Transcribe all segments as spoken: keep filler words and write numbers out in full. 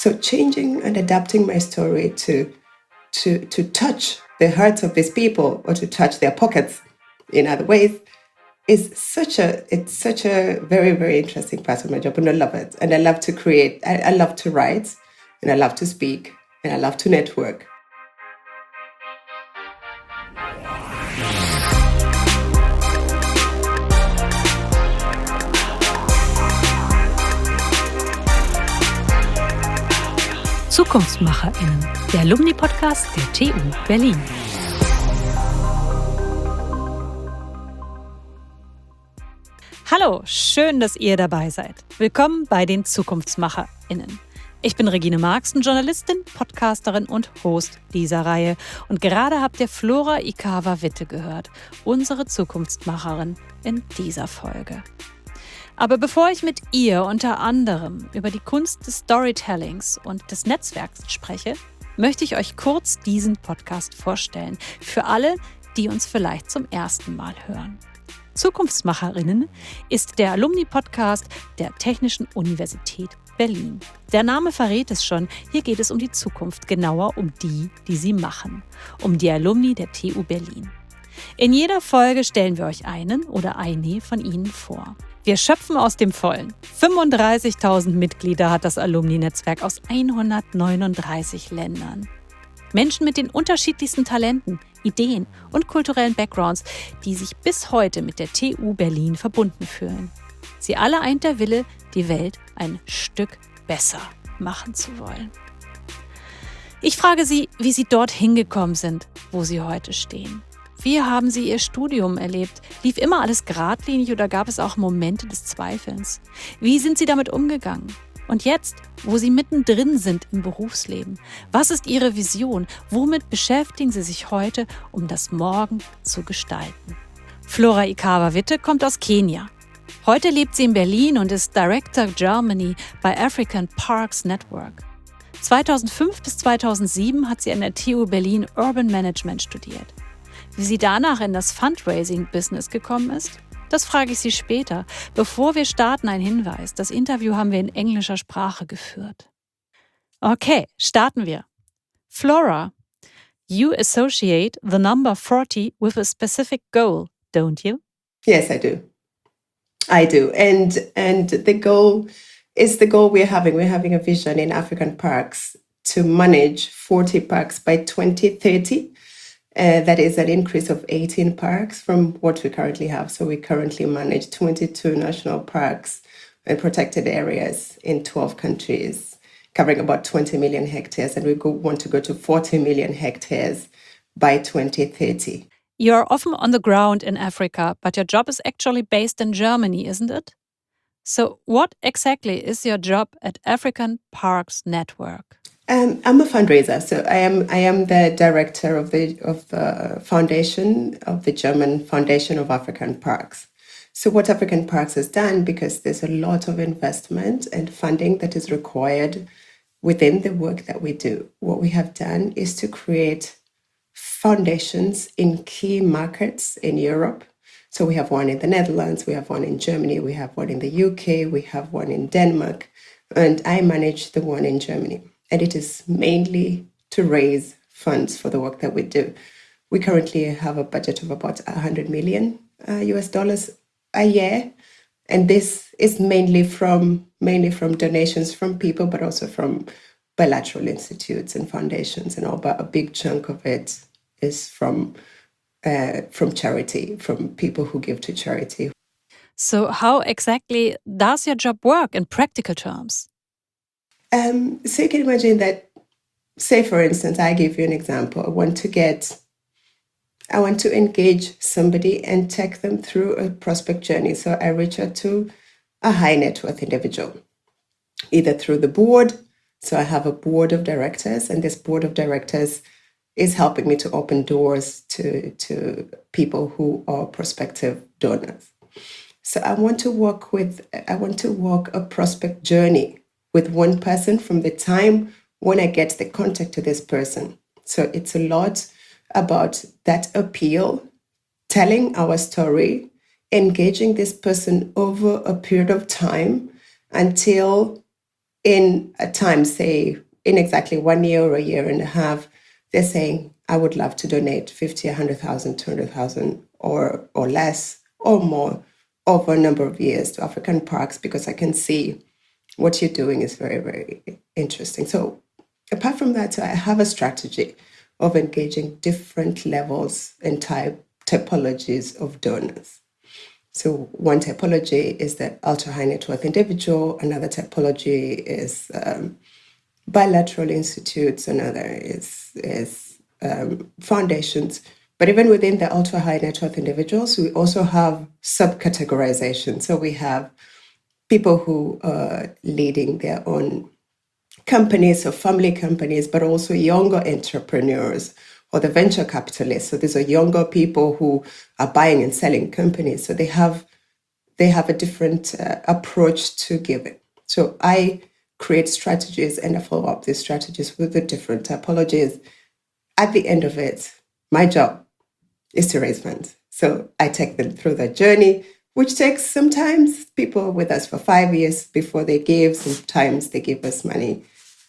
So changing and adapting my story to, to, to touch the hearts of these people or to touch their pockets in other ways is such a, it's such a very, very interesting part of my job, and I love it. And I love to create, I, I love to write, and I love to speak, and I love to network. ZukunftsmacherInnen, der Alumni-Podcast der T U Berlin. Hallo, schön, dass ihr dabei seid. Willkommen bei den ZukunftsmacherInnen. Ich bin Regine Marxen, Journalistin, Podcasterin und Host dieser Reihe. Und gerade habt ihr Flora Ikawa-Witte gehört, unsere Zukunftsmacherin in dieser Folge. Aber bevor ich mit ihr unter anderem über die Kunst des Storytellings und des Netzwerks spreche, möchte ich euch kurz diesen Podcast vorstellen, für alle, die uns vielleicht zum ersten Mal hören. ZukunftsmacherInnen ist der Alumni-Podcast der Technischen Universität Berlin. Der Name verrät es schon, hier geht es um die Zukunft, genauer um die, die sie machen, um die Alumni der T U Berlin. In jeder Folge stellen wir euch einen oder eine von ihnen vor. Wir schöpfen aus dem Vollen. fünfunddreißigtausend Mitglieder hat das Alumni-Netzwerk aus hundertneununddreißig Ländern. Menschen mit den unterschiedlichsten Talenten, Ideen und kulturellen Backgrounds, die sich bis heute mit der T U Berlin verbunden fühlen. Sie alle eint der Wille, die Welt ein Stück besser machen zu wollen. Ich frage Sie, wie Sie dorthin gekommen sind, wo Sie heute stehen. Wie haben Sie Ihr Studium erlebt? Lief immer alles geradlinig oder gab es auch Momente des Zweifelns? Wie sind Sie damit umgegangen? Und jetzt, wo Sie mittendrin sind im Berufsleben, was ist Ihre Vision? Womit beschäftigen Sie sich heute, um das Morgen zu gestalten? Flora Ikawa-Witte kommt aus Kenia. Heute lebt sie in Berlin und ist Director Germany bei African Parks Network. zweitausendfünf bis zweitausendsieben hat sie an der T U Berlin Urban Management studiert. Wie sie danach in das Fundraising-Business gekommen ist, das frage ich Sie später. Bevor wir starten, ein Hinweis. Das Interview haben wir in englischer Sprache geführt. Okay, starten wir. Flora, you associate the number forty with a specific goal, don't you? Yes, I do. I do. And and the goal is the goal we're having. We're having a vision in African parks to manage forty parks by twenty thirty. Uh, that is an increase of eighteen parks from what we currently have. So we currently manage twenty-two national parks and protected areas in twelve countries, covering about twenty million hectares. And we go, want to go to forty million hectares by twenty thirty. You're often on the ground in Africa, but your job is actually based in Germany, isn't it? So what exactly is your job at African Parks Network? Um, I'm a fundraiser, so I am I am the director of the of the foundation of the German Foundation of African Parks. So what African Parks has done, because there's a lot of investment and funding that is required within the work that we do, what we have done is to create foundations in key markets in Europe. So we have one in the Netherlands, we have one in Germany, we have one in the U K, we have one in Denmark, and I manage the one in Germany. And it is mainly to raise funds for the work that we do. We currently have a budget of about one hundred million uh, U S dollars a year. And this is mainly from mainly from donations from people, but also from bilateral institutes and foundations and all. But a big chunk of it is from uh, from charity, from people who give to charity. So how exactly does your job work in practical terms? Um, so you can imagine that, say, for instance, I give you an example. I want to get, I want to engage somebody and take them through a prospect journey. So I reach out to a high net worth individual, either through the board. So I have a board of directors, and this board of directors is helping me to open doors to, to people who are prospective donors. So I want to work with, I want to walk a prospect journey with one person from the time when I get the contact to this person. So it's a lot about that appeal, telling our story, engaging this person over a period of time until in a time, say in exactly one year or a year and a half, they're saying, I would love to donate fifty, one hundred thousand, two hundred thousand or, or less or more over a number of years to African parks because I can see what you're doing is very, very interesting. So apart from that, I have a strategy of engaging different levels and type typologies of donors. So one typology is the ultra high net worth individual. Another typology is um, bilateral institutes. Another is is um, foundations. But even within the ultra high net worth individuals, we also have subcategorization. So we have people who are leading their own companies or family companies, but also younger entrepreneurs or the venture capitalists. So these are younger people who are buying and selling companies. So they have they have a different uh, approach to giving. So I create strategies and I follow up these strategies with the different typologies. At the end of it, my job is to raise funds. So I take them through that journey, which takes sometimes people with us for five years before they give. Sometimes they give us money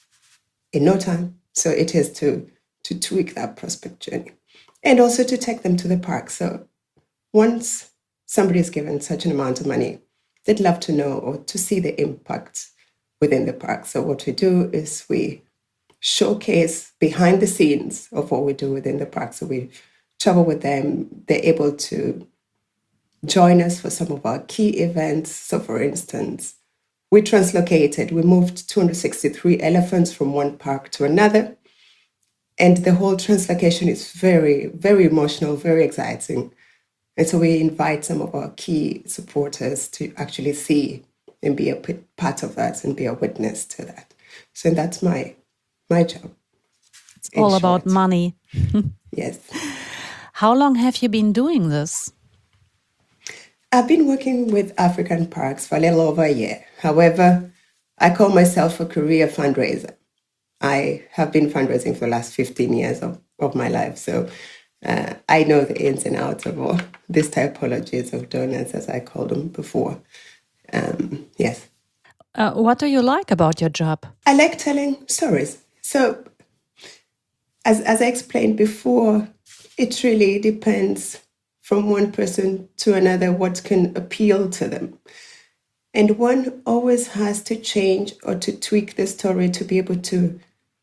in no time. So it is to, to tweak that prospect journey and also to take them to the park. So once somebody is given such an amount of money, they'd love to know or to see the impact within the park. So what we do is we showcase behind the scenes of what we do within the park. So we travel with them. They're able to join us for some of our key events. So for instance, we translocated, we moved two hundred sixty-three elephants from one park to another. And the whole translocation is very, very emotional, very exciting. And so we invite some of our key supporters to actually see and be a part of that and be a witness to that. So that's my my job. It's all short. about money. Yes. How long have you been doing this? I've been working with African Parks for a little over a year. However, I call myself a career fundraiser. I have been fundraising for the last fifteen years of, of my life. So uh, I know the ins and outs of all these typologies of donors, as I called them before. Um, yes. Uh, what do you like about your job? I like telling stories. So as, as I explained before, it really depends from one person to another what can appeal to them. And one always has to change or to tweak the story to be able to,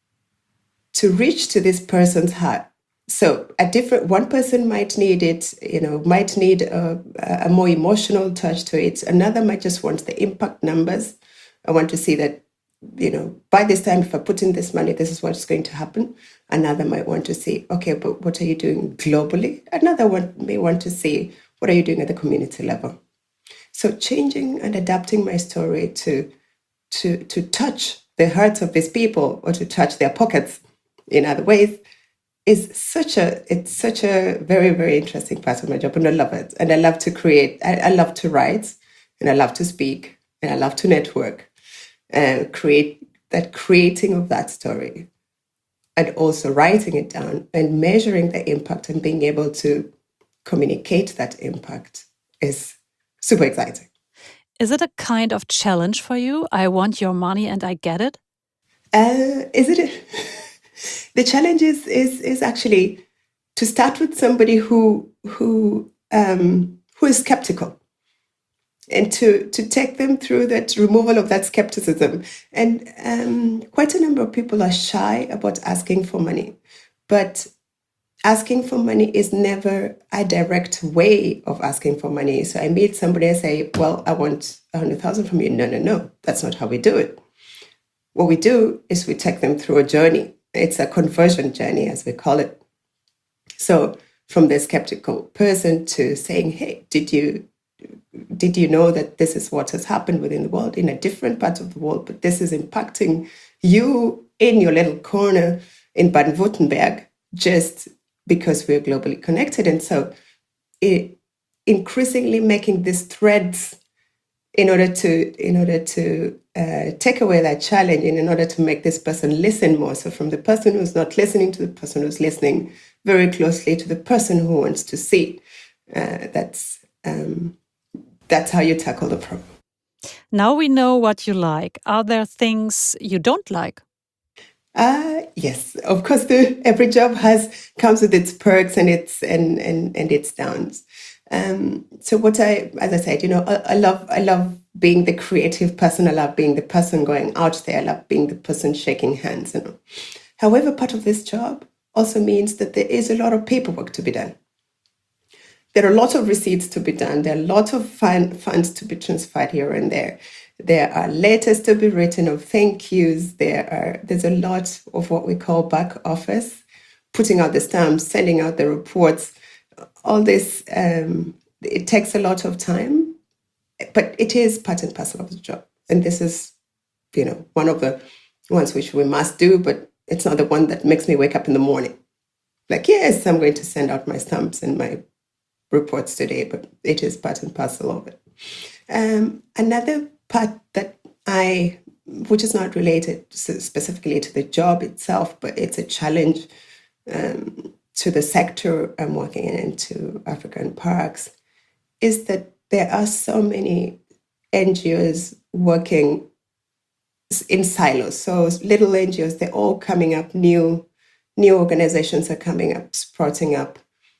to reach to this person's heart. So a different one person might need it, you know, might need a, a more emotional touch to it. Another might just want the impact numbers. I want to see that, you know, by this time, if I put in this money, this is what's going to happen. Another might want to see, okay, but what are you doing globally? Another one may want to see, what are you doing at the community level? So changing and adapting my story to, to, to touch the hearts of these people or to touch their pockets in other ways is such a, it's such a very, very interesting part of my job. And I love it. And I love to create, I, I love to write and I love to speak and I love to network and create that creating of that story and also writing it down and measuring the impact and being able to communicate that impact is super exciting. Is it a kind of challenge for you? I want your money and I get it? Uh, is it? The challenge is, is is actually to start with somebody who who um, who is skeptical, and to to take them through that removal of that skepticism. And um, quite a number of people are shy about asking for money, but asking for money is never a direct way of asking for money. So I meet somebody and say, well, I want a hundred thousand from you. No, no, no, that's not how we do it. What we do is we take them through a journey. It's a conversion journey, as we call it. So from the skeptical person to saying, hey, did you did you know that this is what has happened within the world in a different part of the world, but this is impacting you in your little corner in Baden-Württemberg just because we're globally connected. And so it, increasingly making these threads in order to in order to uh, take away that challenge and in order to make this person listen more. So from the person who's not listening to the person who's listening very closely to the person who wants to see. Uh, that's um, that's how you tackle the problem. Now we know what you like. Are there things you don't like? Uh, yes, of course. The, every job has comes with its perks and its and and and its downs. Um, so what I, as I said, you know, I, I love I love being the creative person. I love being the person going out there. I love being the person shaking hands. You know, however, part of this job also means that there is a lot of paperwork to be done. There are lots of receipts to be done. There are lots of fund, funds to be transferred here and there. There are letters to be written of thank yous. There are there's a lot of what we call back office, putting out the stamps, sending out the reports. All this um, it takes a lot of time, but it is part and parcel of the job. And this is, you know, one of the ones which we must do, but it's not the one that makes me wake up in the morning. Like, yes, I'm going to send out my stamps and my reports today, but it is part and parcel of it. Um, another part that I, which is not related specifically to the job itself, but it's a challenge um, to the sector I'm working in, into African parks, is that there are so many N G Os working in silos. So little N G Os, they're all coming up, new, new organizations are coming up, sprouting up.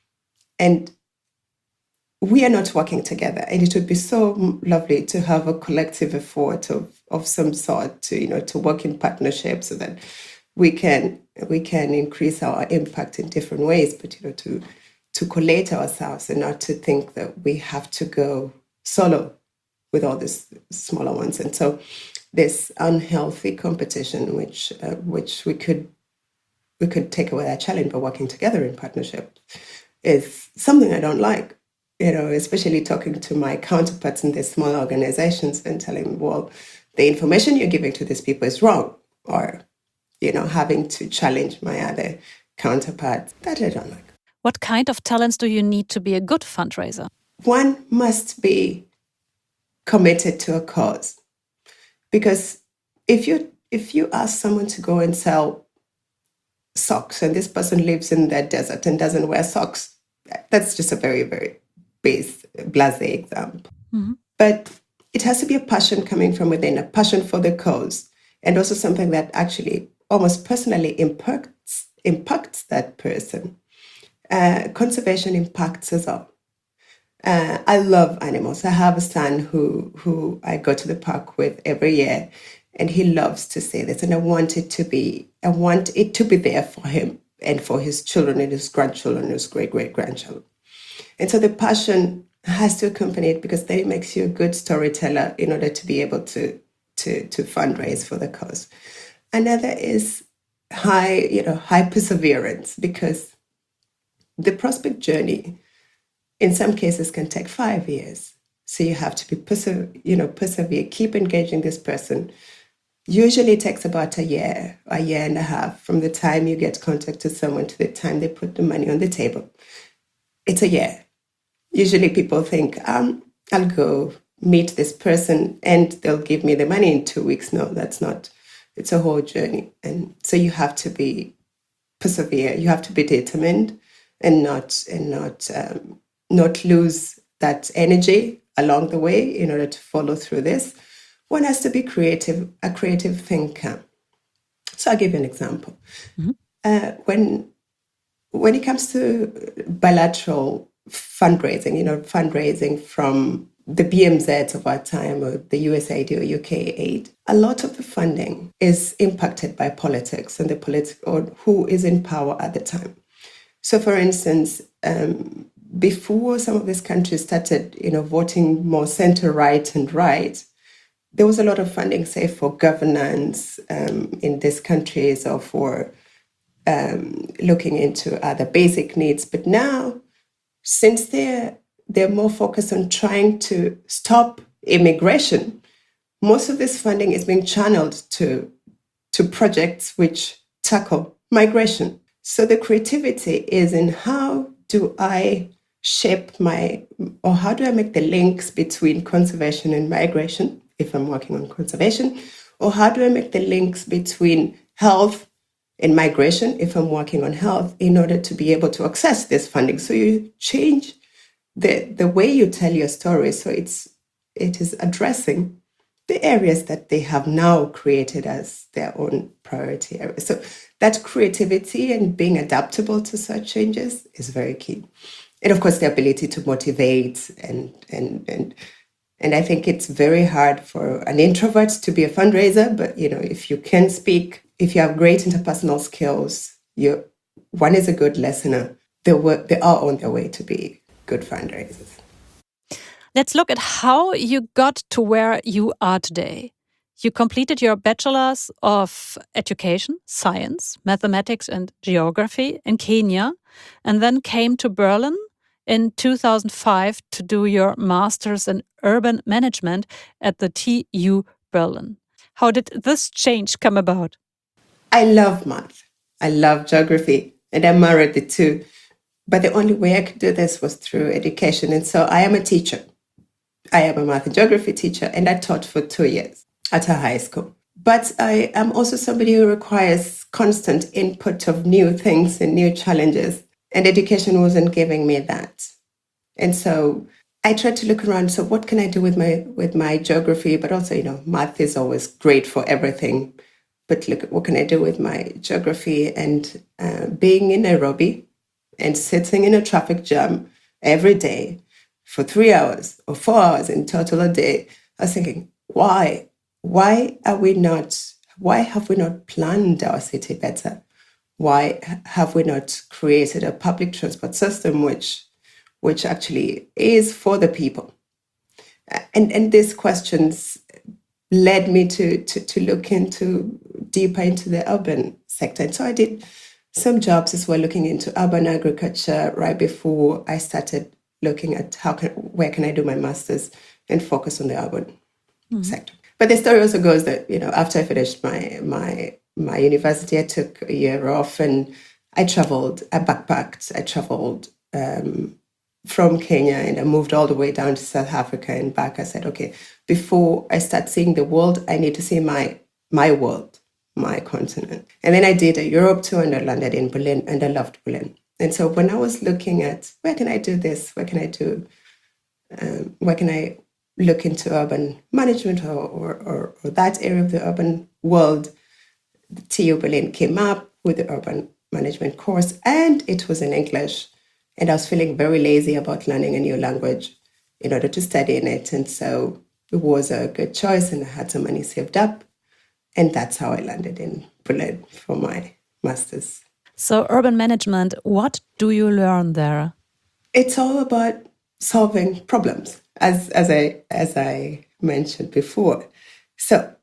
And we are not working together, and it would be so lovely to have a collective effort of, of some sort to, you know, to work in partnership so that we can we can increase our impact in different ways, but you know, to to collate ourselves and not to think that we have to go solo with all these smaller ones. And so this unhealthy competition, which uh, which we could we could take away that challenge by working together in partnership, is something I don't like. You know, especially talking to my counterparts in these small organizations and telling them, well, the information you're giving to these people is wrong, or, you know, having to challenge my other counterparts. That I don't like. What kind of talents do you need to be a good fundraiser? One must be committed to a cause. Because if you if you ask someone to go and sell socks and this person lives in the desert and doesn't wear socks, that's just a very, very base, blasé example. Mm-hmm. But it has to be a passion coming from within, a passion for the cause, and also something that actually almost personally impacts impacts that person. Uh, conservation impacts us all. Uh, I love animals. I have a son who who I go to the park with every year, and he loves to say this. And I want it to be, I want it to be there for him and for his children and his grandchildren and his great great grandchildren. And so the passion has to accompany it, because then it makes you a good storyteller in order to be able to to to fundraise for the cause. Another is high, you know, high perseverance, because the prospect journey in some cases can take five years. So you have to be perse- you know, persevere, keep engaging this person. Usually it takes about a year, a year and a half from the time you get contact to someone to the time they put the money on the table. It's a year. Usually people think, um, I'll go meet this person and they'll give me the money in two weeks. No, that's not. It's a whole journey. And so you have to be persevere. You have to be determined and not and not um, not lose that energy along the way in order to follow through this. One has to be creative, a creative thinker. So I'll give you an example. Mm-hmm. Uh, when when it comes to bilateral fundraising, you know, fundraising from the B M Zs of our time, or the U S A I D or U K aid, a lot of the funding is impacted by politics and the politi- or who is in power at the time. So, for instance, um, before some of these countries started, you know, voting more center-right and right, there was a lot of funding, say, for governance um, in these countries, or for um, looking into other basic needs. But now, since they're they're more focused on trying to stop immigration, most of this funding is being channeled to to projects which tackle migration. So the creativity is in how do I shape my, or how do I make the links between conservation and migration, if I'm working on conservation, or how do I make the links between health and migration, if I'm working on health, in order to be able to access this funding. So you change the, the way you tell your story. So it's it is addressing the areas that they have now created as their own priority areas. So that creativity and being adaptable to such changes is very key. And of course, the ability to motivate and and and and I think it's very hard for an introvert to be a fundraiser. But you know, if you can speak, if you have great interpersonal skills, you one is a good listener. They were they are on their way to be good fundraisers. Let's look at how you got to where you are today. You completed your Bachelor's of Education, Science, Mathematics and Geography in Kenya, and then came to Berlin in two thousand five to do your Master's in Urban Management at the T U Berlin. How did this change come about? I love math. I love geography, and I married the two. But the only way I could do this was through education. And so I am a teacher. I am a math and geography teacher, and I taught for two years at a high school. But I am also somebody who requires constant input of new things and new challenges. And education wasn't giving me that. And so I tried to look around. So what can I do with my with my geography? But also, you know, math is always great for everything. But look, what can I do with my geography? And uh, being in Nairobi and sitting in a traffic jam every day for three hours or four hours in total a day, I was thinking, why? Why are we not, why have we not planned our city better? Why have we not created a public transport system which, which actually is for the people? And, and these questions led me to, to, to look into deeper into the urban sector. And so I did some jobs as well, looking into urban agriculture right before I started looking at how can, where can I do my master's and focus on the urban mm-hmm. sector. But the story also goes that, you know, after I finished my my my university, I took a year off and I traveled, I backpacked, I traveled um, from Kenya and I moved all the way down to South Africa and back. I said, okay, before I start seeing the world, I need to see my my world, my continent. And then I did a Europe tour and I landed in Berlin and I loved Berlin. And so when I was looking at where can I do this, where can I do, um, where can I look into urban management or, or, or, or that area of the urban world, the T U Berlin came up with the urban management course and it was in English. And I was feeling very lazy about learning a new language in order to study in it. And so it was a good choice and I had some money saved up. And that's how I landed in Berlin for my master's. So urban management, what do you learn there? It's all about solving problems, as, as, I, as I mentioned before. So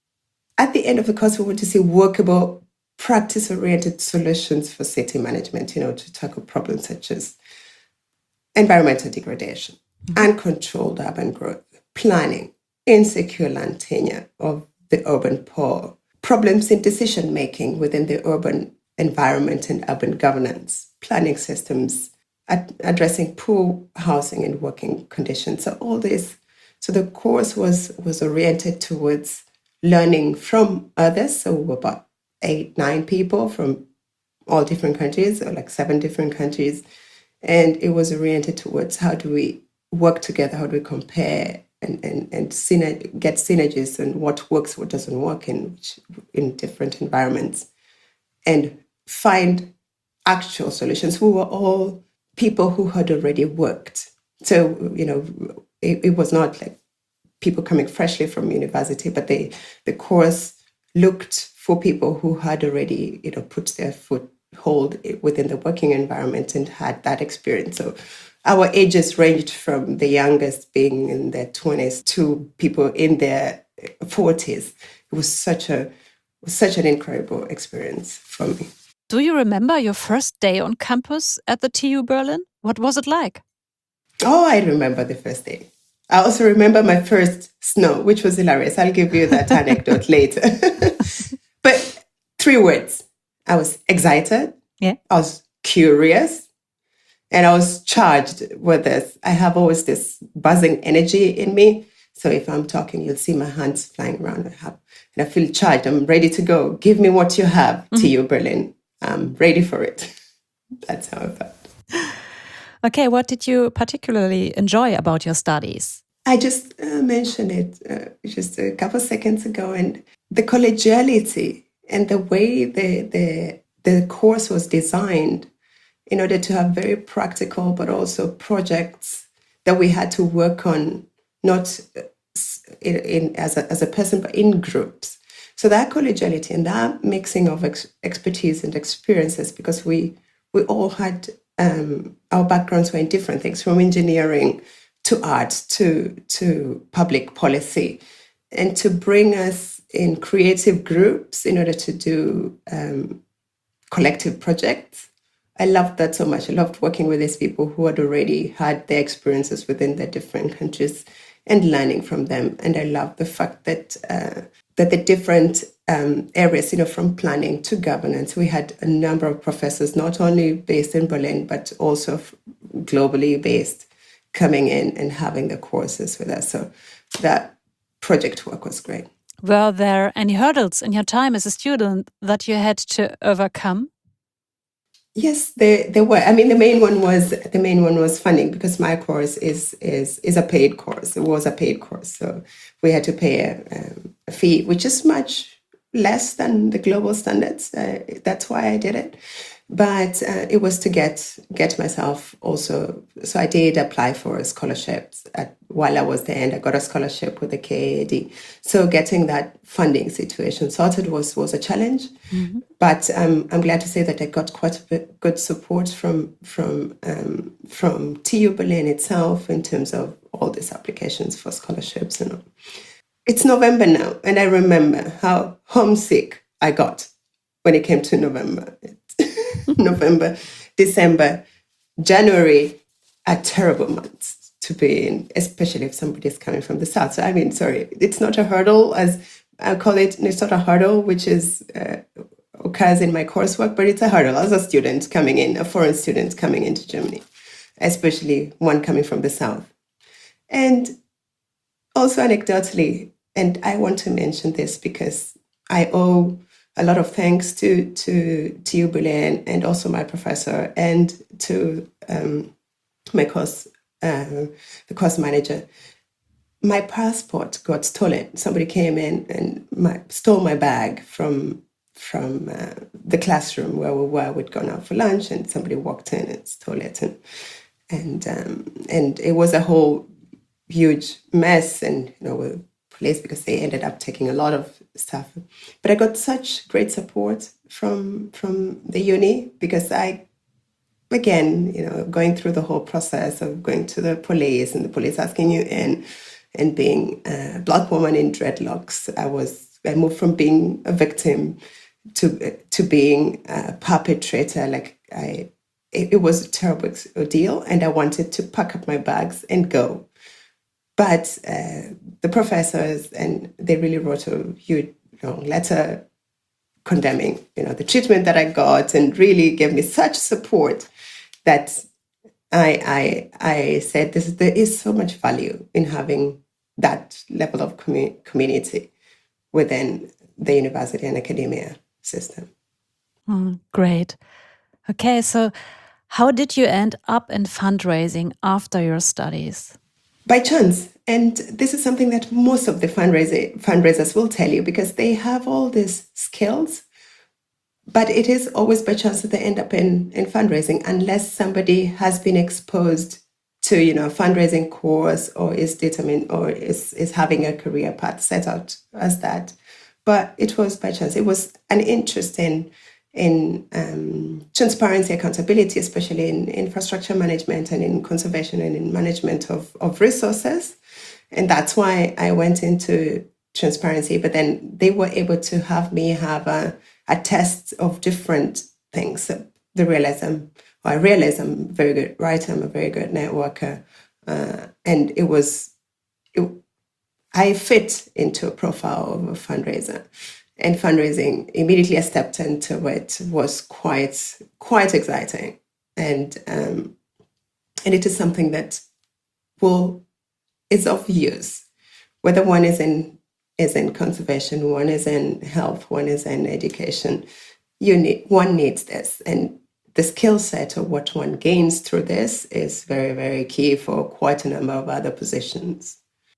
at the end of the course, we want to see workable, practice-oriented solutions for city management, you know, to tackle problems such as environmental degradation, mm-hmm. uncontrolled urban growth, planning, insecure land tenure of the urban poor, problems in decision-making within the urban environment and urban governance, planning systems, ad- addressing poor housing and working conditions. So all this, so the course was, was oriented towards learning from others. So we were about eight, nine people from all different countries, or like seven different countries. And it was oriented towards how do we work together, how do we compare and, and, and syner- get synergies and what works, what doesn't work in, in different environments. And find actual solutions. We were all people who had already worked. So, you know, it, it was not like people coming freshly from university, but they, the course looked for people who had already, you know, put their foothold within the working environment and had that experience. So our ages ranged from the youngest being in their twenties to people in their forties. It was such a such an incredible experience for me. Do you remember your first day on campus at the T U Berlin? What was it like? Oh, I remember the first day. I also remember my first snow, which was hilarious. I'll give you that anecdote later. But three words. I was excited. Yeah. I was curious. And I was charged with this. I have always this buzzing energy in me. So if I'm talking, you'll see my hands flying around. I have, and I feel charged. I'm ready to go. Give me what you have, mm-hmm. T U Berlin. I'm ready for it. That's how I felt. Okay, what did you particularly enjoy about your studies? I just uh, mentioned it uh, just a couple seconds ago, and the collegiality and the way the, the the course was designed in order to have very practical, but also projects that we had to work on, not in, in as a as a person, but in groups. So that collegiality and that mixing of ex- expertise and experiences, because we we all had um, our backgrounds were in different things, from engineering to art to to public policy, and to bring us in creative groups in order to do um, collective projects. I loved that so much. I loved working with these people who had already had their experiences within their different countries and learning from them. And I love the fact that uh, that the different um, areas, you know, from planning to governance, we had a number of professors, not only based in Berlin, but also f- globally based, coming in and having the courses with us. So that project work was great. Were there any hurdles in your time as a student that you had to overcome? Yes, there there were. I mean, the main one was the main one was funding, because my course is is is a paid course. It was a paid course, so we had to pay a, um, a fee, which is much less than the global standards. Uh, that's why I did it. But uh, it was to get get myself also. So I did apply for scholarships at, while I was there, and I got a scholarship with the K A D. So getting that funding situation sorted was was a challenge. Mm-hmm. But um, I'm glad to say that I got quite a bit good support from from um, from T U Berlin itself in terms of all these applications for scholarships and all. It's November now, and I remember how homesick I got when it came to November. November, December, January are terrible months to be in, especially if somebody's coming from the south. So I mean, sorry, it's not a hurdle, as I call it. It's not a hurdle, which is uh, occurs in my coursework, but it's a hurdle as a student coming in, a foreign student coming into Germany, especially one coming from the south. And also anecdotally, and I want to mention this because I owe a lot of thanks to to T U Berlin and also my professor and to um, my course, uh, the course manager. My passport got stolen. Somebody came in and my, stole my bag from from uh, the classroom where we were. We'd gone out for lunch, and somebody walked in and stole it, and and um, and it was a whole huge mess, and you know, with police, because they ended up taking a lot of stuff. But I got such great support from from the uni, because I, again, you know, going through the whole process of going to the police and the police asking you in, and being a Black woman in dreadlocks, I was I moved from being a victim to to being a perpetrator. Like I, it, it was a terrible ordeal, and I wanted to pack up my bags and go. But uh, the professors, and they really wrote a huge, you know, letter condemning, you know, the treatment that I got, and really gave me such support that I I I said this there is so much value in having that level of commu- community within the university and academia system. Mm, great. Okay, so how did you end up in fundraising after your studies? By chance. And this is something that most of the fundraiser, fundraisers will tell you, because they have all these skills, but it is always by chance that they end up in, in fundraising, unless somebody has been exposed to, you know, a fundraising course, or is determined, or is, is having a career path set out as that. But it was by chance. It was an interest in in um, transparency, accountability, especially in infrastructure management and in conservation and in management of, of resources. And that's why I went into transparency. But then they were able to have me have a, a test of different things. So the realism, well, I realized I'm a very good writer, I'm a very good networker. Uh, and it was, it, I fit into a profile of a fundraiser. And fundraising, immediately I stepped into it, was quite quite exciting, and um, and it is something that will is of use, whether one is in is in conservation, one is in health, one is in education. You need one needs this, and the skill set of what one gains through this is very very key for quite a number of other positions.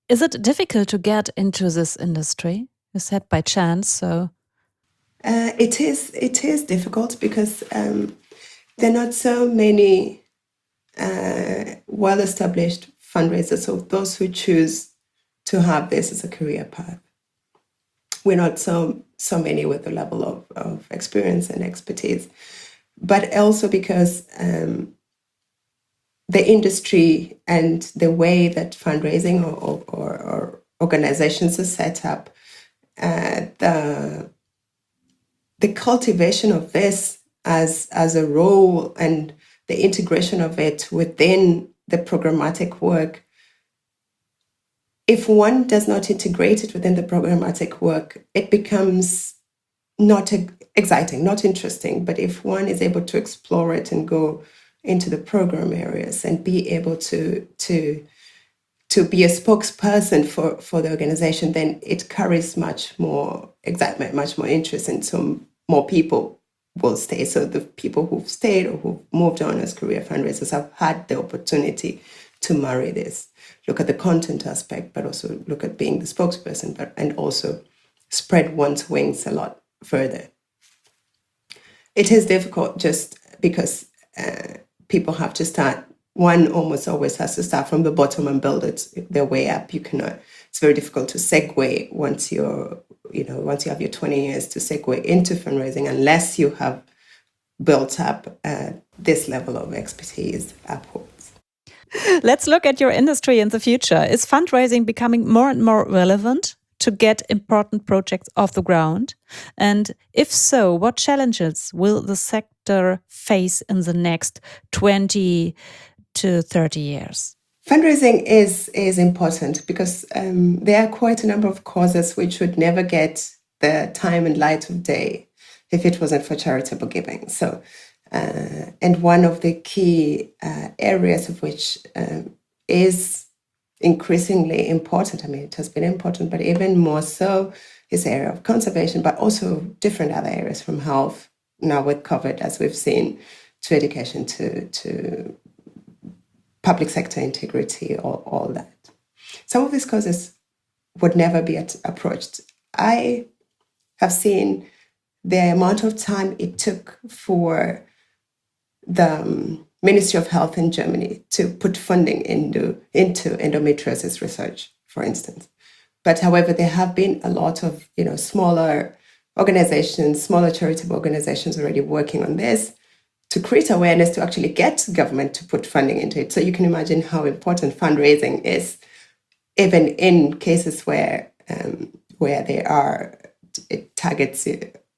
Is it difficult to get into this industry? You said by chance, so. Uh, it is it is difficult because um, there are not so many uh, well-established fundraisers, so those who choose to have this as a career path. We're not so so many with the level of, of experience and expertise, but also because um, the industry and the way that fundraising or, or, or organizations are set up, uh, the the cultivation of this as as a role and the integration of it within the programmatic work, if one does not integrate it within the programmatic work, it becomes not exciting, not interesting. But if one is able to explore it and go into the program areas and be able to to to be a spokesperson for, for the organization, then it carries much more excitement, much more interest, and so more people will stay. So the people who've stayed or who've moved on as career fundraisers have had the opportunity to marry this, look at the content aspect, but also look at being the spokesperson, but and also spread one's wings a lot further. It is difficult just because uh, people have to start. One almost always has to start from the bottom and build it their way up. You cannot. It's very difficult to segue once you're, you know, once you have your twenty years to segue into fundraising, unless you have built up uh, this level of expertise upwards. Let's look at your industry in the future. Is fundraising becoming more and more relevant to get important projects off the ground? And if so, what challenges will the sector face in the next twenty to thirty years? Fundraising is is important because um, there are quite a number of causes which would never get the time and light of day if it wasn't for charitable giving. So, uh, and one of the key uh, areas of which um, is increasingly important, I mean, it has been important, but even more so, is the area of conservation, but also different other areas from health, now with COVID, as we've seen, to education, to to public sector integrity, all, all that. Some of these causes would never be at, approached. I have seen the amount of time it took for the um, Ministry of Health in Germany to put funding into, into endometriosis research, for instance. But however, there have been a lot of, you know, smaller organizations, smaller charitable organizations already working on this, to create awareness, to actually get government to put funding into it. So you can imagine how important fundraising is, even in cases where um, where there are, it targets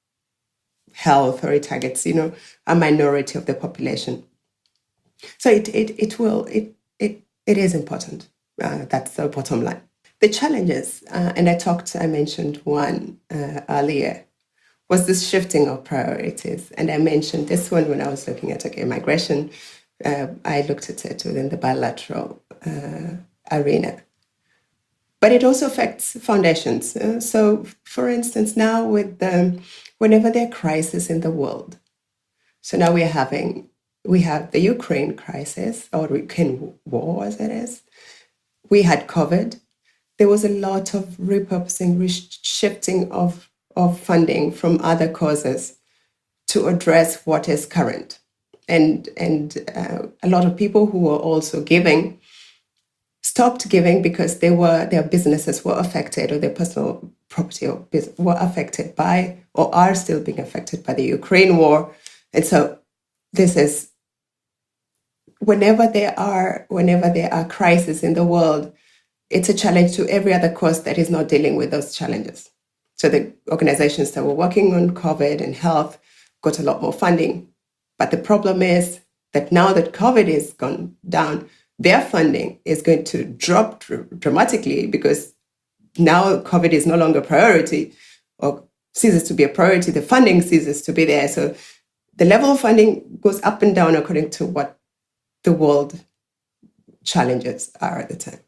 health or it targets, you know, a minority of the population. So it it it will it it it is important. Uh, that's the bottom line. The challenges, uh, and I talked, I mentioned one uh, earlier, was this shifting of priorities. And I mentioned this one when I was looking at okay, migration. Uh, I looked at it within the bilateral uh, arena. But it also affects foundations. Uh, so, for instance, now with the, whenever there are crises in the world, so now we're having, we have the Ukraine crisis, or Ukraine war as it is. We had COVID. There was a lot of repurposing, shifting of of funding from other causes to address what is current. And, and uh, a lot of people who were also giving stopped giving because they were their businesses were affected, or their personal property or business were affected by, or are still being affected by, the Ukraine war. And so this is, whenever there are, whenever there are crises in the world, it's a challenge to every other cause that is not dealing with those challenges. So the organizations that were working on COVID and health got a lot more funding. But the problem is that now that COVID is gone down, their funding is going to drop dr- dramatically because now COVID is no longer a priority or ceases to be a priority. The funding ceases to be there. So the level of funding goes up and down according to what the world challenges are at the time.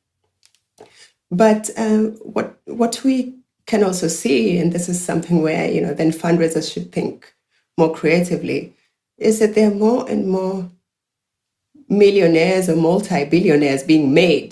But um, what what we can also see, and this is something where, you know, then fundraisers should think more creatively, is that there are more and more millionaires or multi-billionaires being made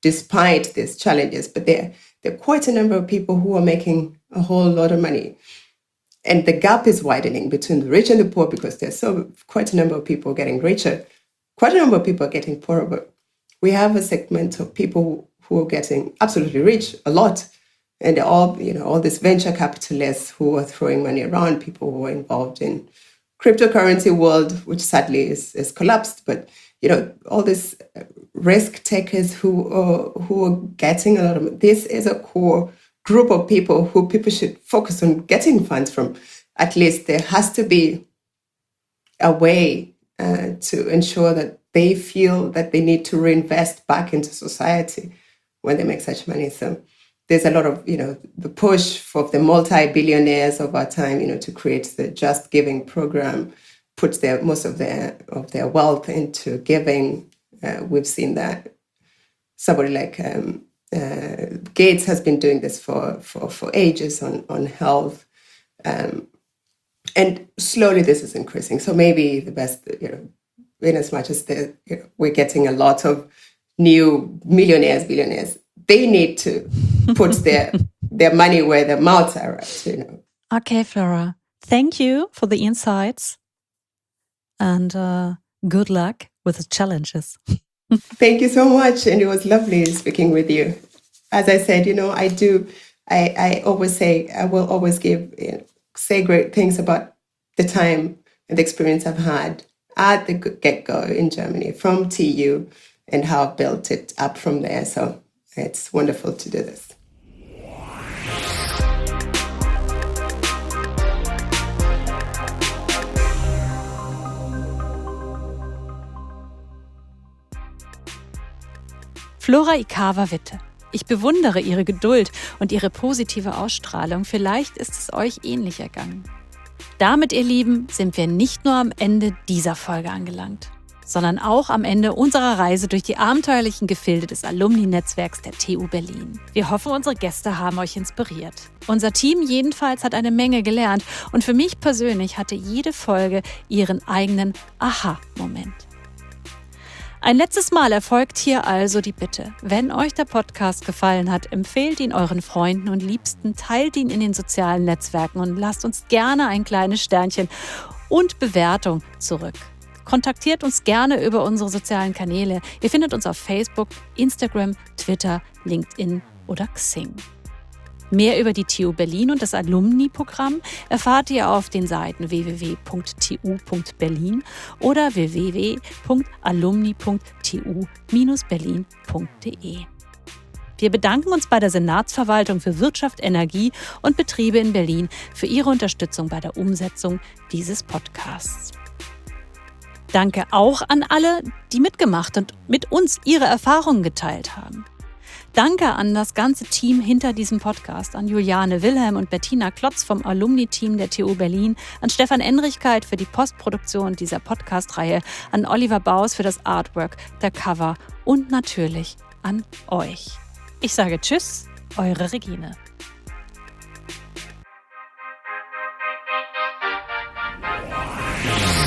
despite these challenges. But there, there are quite a number of people who are making a whole lot of money. And the gap is widening between the rich and the poor because there's so quite a number of people getting richer. Quite a number of people are getting poorer, but we have a segment of people who are getting absolutely rich, a lot. And they're all, you know, all these venture capitalists who are throwing money around, people who are involved in cryptocurrency world, which sadly is, is collapsed. But, you know, all these risk takers who are, who are getting a lot of, this is a core group of people who people should focus on getting funds from. At least there has to be a way uh, to ensure that they feel that they need to reinvest back into society when they make such money. So there's a lot of, you know, the push for the multi-billionaires of our time, you know, to create the Just Giving program, put their most of their of their wealth into giving. Uh, we've seen that somebody like um, uh, Gates has been doing this for for, for ages on on health, um, and slowly this is increasing. So maybe the best, you know, in as much as the, you know, we're getting a lot of new millionaires, billionaires, they need to put their their money where their mouths are at, you know. Okay, Flora, thank you for the insights and uh, good luck with the challenges. Thank you so much. And it was lovely speaking with you. As I said, you know, I do, I, I always say, I will always give, you know, say great things about the time and the experience I've had at the get-go in Germany from T U and how I've built it up from there. So it's wonderful to do this. Flora Ikawa-Witte. Ich bewundere ihre Geduld und ihre positive Ausstrahlung. Vielleicht ist es euch ähnlich ergangen. Damit, ihr Lieben, sind wir nicht nur am Ende dieser Folge angelangt, sondern auch am Ende unserer Reise durch die abenteuerlichen Gefilde des Alumni-Netzwerks der T U Berlin. Wir hoffen, unsere Gäste haben euch inspiriert. Unser Team jedenfalls hat eine Menge gelernt und für mich persönlich hatte jede Folge ihren eigenen Aha-Moment. Ein letztes Mal erfolgt hier also die Bitte, wenn euch der Podcast gefallen hat, empfehlt ihn euren Freunden und Liebsten, teilt ihn in den sozialen Netzwerken und lasst uns gerne ein kleines Sternchen und Bewertung zurück. Kontaktiert uns gerne über unsere sozialen Kanäle. Ihr findet uns auf Facebook, Instagram, Twitter, LinkedIn oder Xing. Mehr über die T U Berlin und das Alumni-Programm erfahrt ihr auf den Seiten w w w punkt t u punkt berlin oder w w w punkt alumni punkt t u bindestrich berlin punkt d e. Wir bedanken uns bei der Senatsverwaltung für Wirtschaft, Energie und Betriebe in Berlin für ihre Unterstützung bei der Umsetzung dieses Podcasts. Danke auch an alle, die mitgemacht und mit uns ihre Erfahrungen geteilt haben. Danke an das ganze Team hinter diesem Podcast, an Juliane Wilhelm und Bettina Klotz vom Alumni-Team der T U Berlin, an Stefan Enrichkeit für die Postproduktion dieser Podcast-Reihe, an Oliver Baus für das Artwork, der Cover und natürlich an euch. Ich sage Tschüss, eure Regine. Yeah.